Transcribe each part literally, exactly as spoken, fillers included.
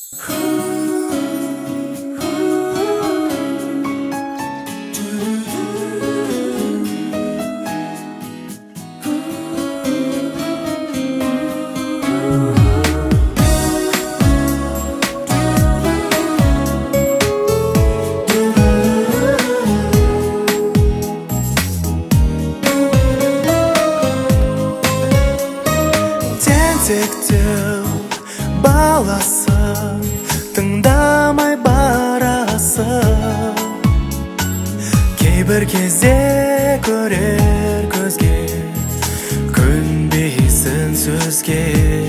Тентектеу баласын тыңдамай барасың. Кейбір кезде көрер көзге, көнбейсің сөзге.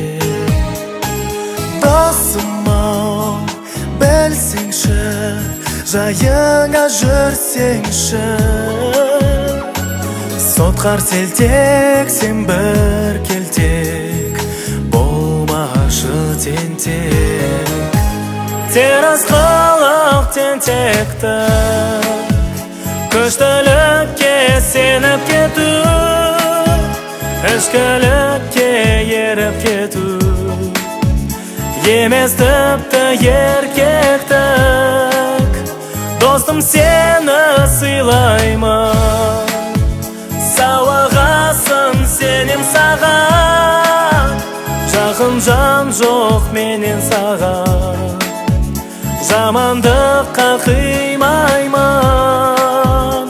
Досым-ау, білсеңші, жайыңа жүрсеңші. Сотқар селтек, сен бір келтек, болмашы тентек. Теріс қылық тентекті, күштілікке сеніп кету, ішкілікке еріп кету. Емес тіпті еркектік, достым сені сыйлаймын. Сауағасын сенем саған, жақын жан жоқ менен саған. Жамандыққа қимаймын.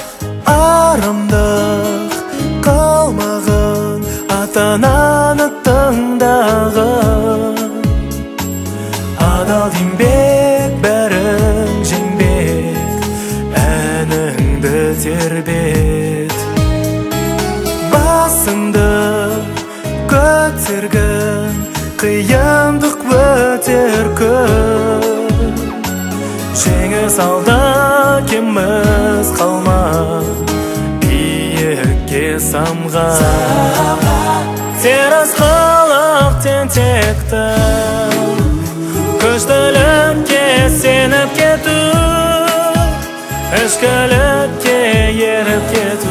Арамдық қылмағын, ата-ананы тыңдағын. Адал еңбек бәрін жеңбек, әніңді тербет. Басыңды көтергін, қиындық өтер күн. Жеңіс алда кеміз қалма, биікке самған. Теріс қылық тентекті, күштілікке сеніп кету, ішкілікке еріп кету.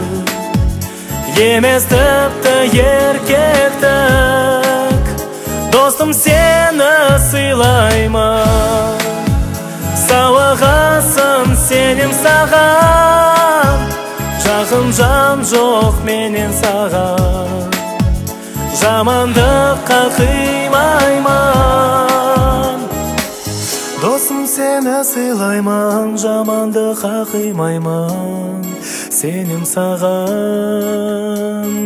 Емес тіпті еркектік, достым сені сыйлаймын. Сауағасын сенем саған, жақын жан жоқ менен саған. Жамандыққа қимаймын. Досым сені сыйлаймын, жамандыққа қимаймын. Сенем саған.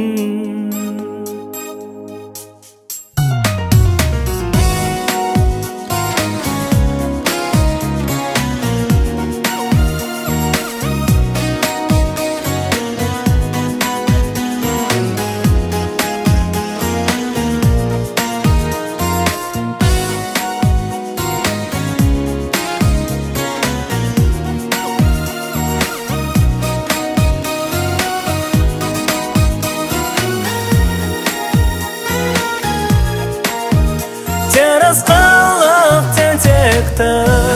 Теріс қылық тентекті,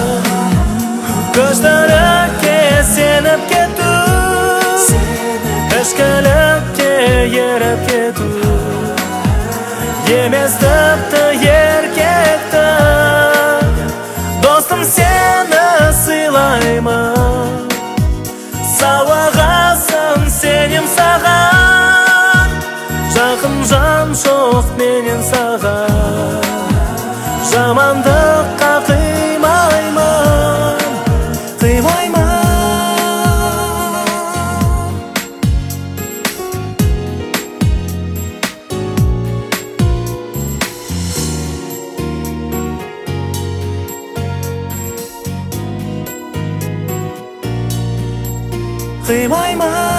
күштілікке сеніп кету, ішкілікке еріп кету. Емес тіпті еркектік, достым сені сыйлаймын. Сауағасын сенем саған, жақын жан жоқ менен саған. Жамандыққа қимаймын, қимаймын. Қимаймын.